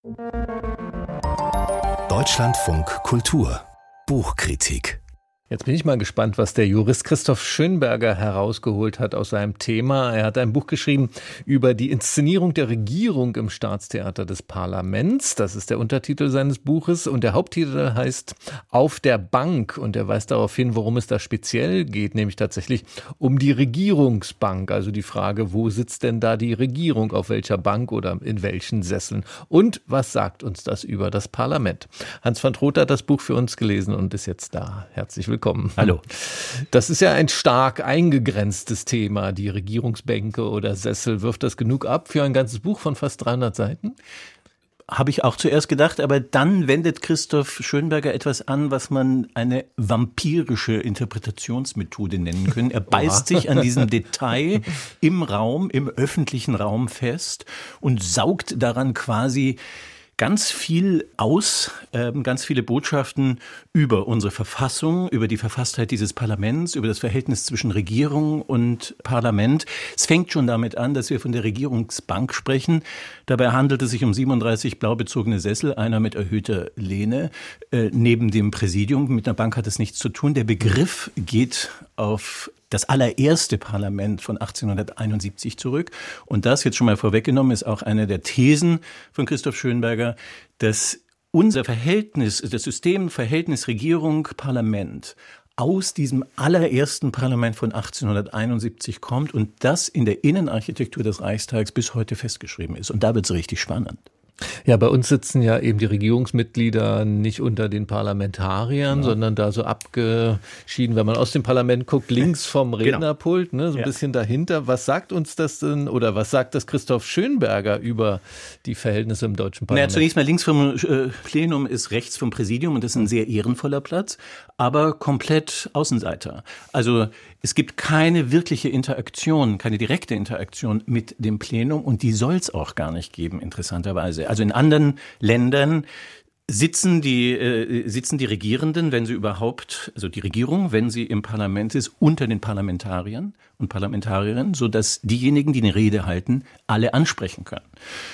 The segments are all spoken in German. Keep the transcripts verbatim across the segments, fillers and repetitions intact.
Deutschlandfunk Kultur Buchkritik. Jetzt bin ich mal gespannt, was der Jurist Christoph Schönberger herausgeholt hat aus seinem Thema. Er hat ein Buch geschrieben über die Inszenierung der Regierung im Staatstheater des Parlaments. Das ist der Untertitel seines Buches und der Haupttitel heißt Auf der Bank. Und er weist darauf hin, worum es da speziell geht, nämlich tatsächlich um die Regierungsbank. Also die Frage, wo sitzt denn da die Regierung, auf welcher Bank oder in welchen Sesseln? Und was sagt uns das über das Parlament? Hans van Trotha hat das Buch für uns gelesen und ist jetzt da. Herzlich willkommen. Willkommen. Hallo. Das ist ja ein stark eingegrenztes Thema, die Regierungsbänke oder Sessel. Wirft das genug ab für ein ganzes Buch von fast dreihundert Seiten? Habe ich auch zuerst gedacht, aber dann wendet Christoph Schönberger etwas an, was man eine vampirische Interpretationsmethode nennen können. Er beißt sich an diesem Detail im Raum, im öffentlichen Raum fest und saugt daran quasi ganz viel aus, äh, ganz viele Botschaften über unsere Verfassung, über die Verfasstheit dieses Parlaments, über das Verhältnis zwischen Regierung und Parlament. Es fängt schon damit an, dass wir von der Regierungsbank sprechen. Dabei handelt es sich um siebenunddreißig blau bezogene Sessel, einer mit erhöhter Lehne, äh, neben dem Präsidium. Mit einer Bank hat es nichts zu tun. Der Begriff geht auf das allererste Parlament von achtzehnhunderteinundsiebzig zurück. Und das, jetzt schon mal vorweggenommen, ist auch eine der Thesen von Christoph Schönberger, dass unser Verhältnis, das System Verhältnis Regierung, Parlament aus diesem allerersten Parlament von achtzehnhunderteinundsiebzig kommt und das in der Innenarchitektur des Reichstags bis heute festgeschrieben ist. Und da wird es richtig spannend. Ja, bei uns sitzen ja eben die Regierungsmitglieder nicht unter den Parlamentariern, ja, sondern da so abgeschieden, wenn man aus dem Parlament guckt, links vom Rednerpult, ne, so ein ja. bisschen dahinter. Was sagt uns das denn oder was sagt das Christoph Schönberger über die Verhältnisse im deutschen Parlament? Naja, zunächst mal links vom äh, Plenum ist rechts vom Präsidium und das ist ein sehr ehrenvoller Platz, aber komplett Außenseiter. Also es gibt keine wirkliche Interaktion, keine direkte Interaktion mit dem Plenum und die soll es auch gar nicht geben, interessanterweise. Also in anderen Ländern sitzen die, äh, sitzen die Regierenden, wenn sie überhaupt, also die Regierung, wenn sie im Parlament ist, unter den Parlamentariern und Parlamentarierinnen, sodass diejenigen, die eine Rede halten, alle ansprechen können.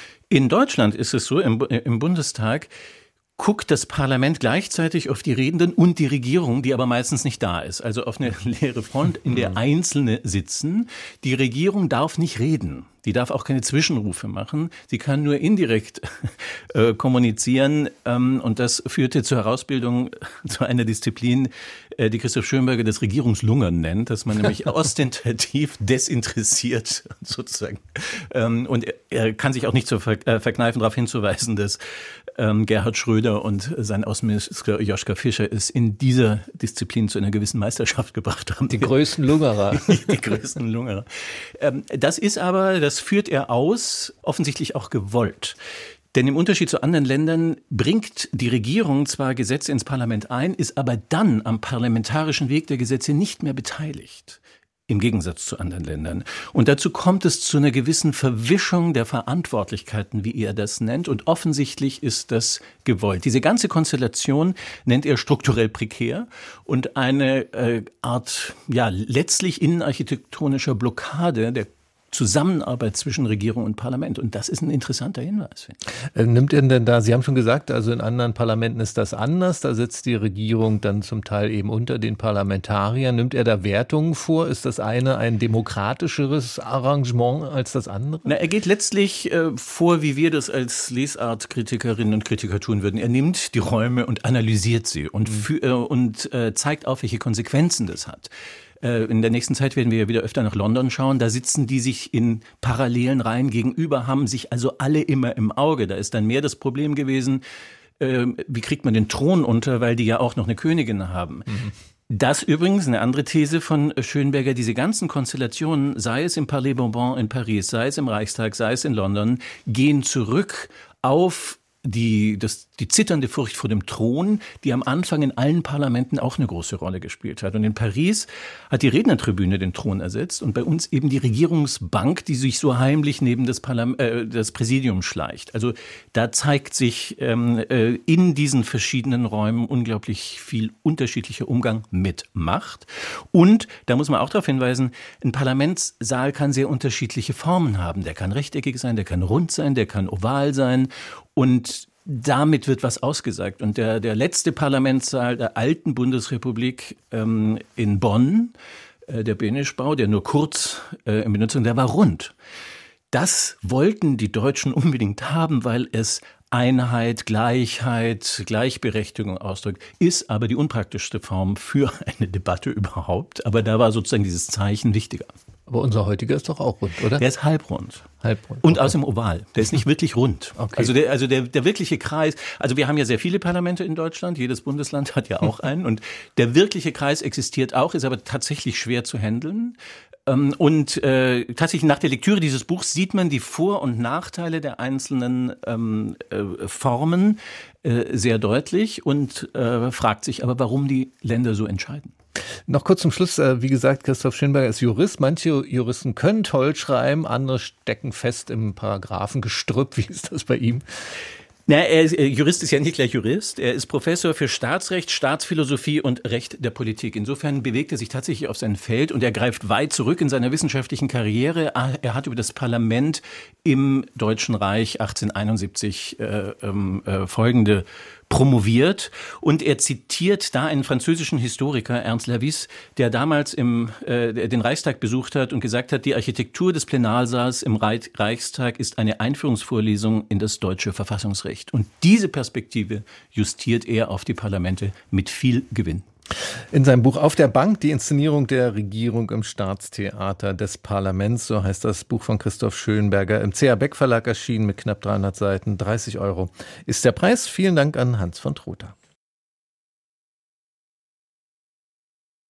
In Deutschland ist es so, im, im Bundestag guckt das Parlament gleichzeitig auf die Redenden und die Regierung, die aber meistens nicht da ist. Also auf eine leere Front, in der Einzelne sitzen. Die Regierung darf nicht reden. Die darf auch keine Zwischenrufe machen. Sie kann nur indirekt äh, kommunizieren. Ähm, und das führte zur Herausbildung zu einer Disziplin, äh, die Christoph Schönberger das Regierungslungern nennt, dass man nämlich ostentativ desinteressiert sozusagen. Ähm, und er, er kann sich auch nicht zu ver- äh, verkneifen, darauf hinzuweisen, dass ähm, Gerhard Schröder und sein Außenminister Joschka Fischer es in dieser Disziplin zu einer gewissen Meisterschaft gebracht haben. Die größten Lungerer. Die größten Lungerer. Ähm, das ist aber, das führt er aus, offensichtlich auch gewollt. Denn im Unterschied zu anderen Ländern bringt die Regierung zwar Gesetze ins Parlament ein, ist aber dann am parlamentarischen Weg der Gesetze nicht mehr beteiligt. Im Gegensatz zu anderen Ländern. Und dazu kommt es zu einer gewissen Verwischung der Verantwortlichkeiten, wie er das nennt. Und offensichtlich ist das gewollt. Diese ganze Konstellation nennt er strukturell prekär und eine äh, Art, ja, letztlich innenarchitektonischer Blockade der Zusammenarbeit zwischen Regierung und Parlament. Und das ist ein interessanter Hinweis. Äh, nimmt er denn da, Sie haben schon gesagt, also in anderen Parlamenten ist das anders, da sitzt die Regierung dann zum Teil eben unter den Parlamentariern. Nimmt er da Wertungen vor? Ist das eine ein demokratischeres Arrangement als das andere? Na, er geht letztlich äh, vor, wie wir das als Lesartkritikerinnen und Kritiker tun würden. Er nimmt die Räume und analysiert sie und, für, äh, und äh, zeigt auf, welche Konsequenzen das hat. In der nächsten Zeit werden wir ja wieder öfter nach London schauen. Da sitzen die sich in parallelen Reihen gegenüber, haben sich also alle immer im Auge. Da ist dann mehr das Problem gewesen, äh, wie kriegt man den Thron unter, weil die ja auch noch eine Königin haben. Mhm. Das übrigens, eine andere These von Schönberger, diese ganzen Konstellationen, sei es im Palais Bourbon in Paris, sei es im Reichstag, sei es in London, gehen zurück auf die, das, die zitternde Furcht vor dem Thron, die am Anfang in allen Parlamenten auch eine große Rolle gespielt hat. Und in Paris hat die Rednertribüne den Thron ersetzt und bei uns eben die Regierungsbank, die sich so heimlich neben das, Parlament, äh, das Präsidium schleicht. Also da zeigt sich ähm, äh, in diesen verschiedenen Räumen unglaublich viel unterschiedlicher Umgang mit Macht. Und da muss man auch darauf hinweisen, ein Parlamentssaal kann sehr unterschiedliche Formen haben. Der kann rechteckig sein, der kann rund sein, der kann oval sein. Und damit wird was ausgesagt. Und der, der letzte Parlamentssaal der alten Bundesrepublik ähm, in Bonn, äh, der Beneschbau, der nur kurz äh, in Benutzung, der war rund. Das wollten die Deutschen unbedingt haben, weil es Einheit, Gleichheit, Gleichberechtigung ausdrückt, ist aber die unpraktischste Form für eine Debatte überhaupt. Aber da war sozusagen dieses Zeichen wichtiger. Aber unser heutiger ist doch auch rund, oder? Der ist halbrund. Halbrund. Und okay. Aus dem Oval. Der ist nicht wirklich rund. Okay. Also, der, also der, der wirkliche Kreis, also wir haben ja sehr viele Parlamente in Deutschland, jedes Bundesland hat ja auch einen. Und der wirkliche Kreis existiert auch, ist aber tatsächlich schwer zu handeln. Und äh, tatsächlich nach der Lektüre dieses Buchs sieht man die Vor- und Nachteile der einzelnen ähm, äh, Formen äh, sehr deutlich und äh, fragt sich aber, warum die Länder so entscheiden. Noch kurz zum Schluss, äh, wie gesagt, Christoph Schönberger ist Jurist. Manche Juristen können toll schreiben, andere stecken fest im Paragraphengestrüpp. Wie ist das bei ihm? Na, er ist, Jurist ist ja nicht gleich Jurist. Er ist Professor für Staatsrecht, Staatsphilosophie und Recht der Politik. Insofern bewegt er sich tatsächlich auf sein Feld und er greift weit zurück in seiner wissenschaftlichen Karriere. Er hat über das Parlament im Deutschen Reich achtzehnhunderteinundsiebzig äh, äh, folgende promoviert und er zitiert da einen französischen Historiker, Ernst Lavis, der damals im, äh, den Reichstag besucht hat und gesagt hat, die Architektur des Plenarsaals im Reichstag ist eine Einführungsvorlesung in das deutsche Verfassungsrecht. Und diese Perspektive justiert er auf die Parlamente mit viel Gewinn. In seinem Buch Auf der Bank, die Inszenierung der Regierung im Staatstheater des Parlaments, so heißt das Buch von Christoph Schönberger, im C A. Beck Verlag erschienen mit knapp dreihundert Seiten, dreißig Euro ist der Preis. Vielen Dank an Hans von Trotha.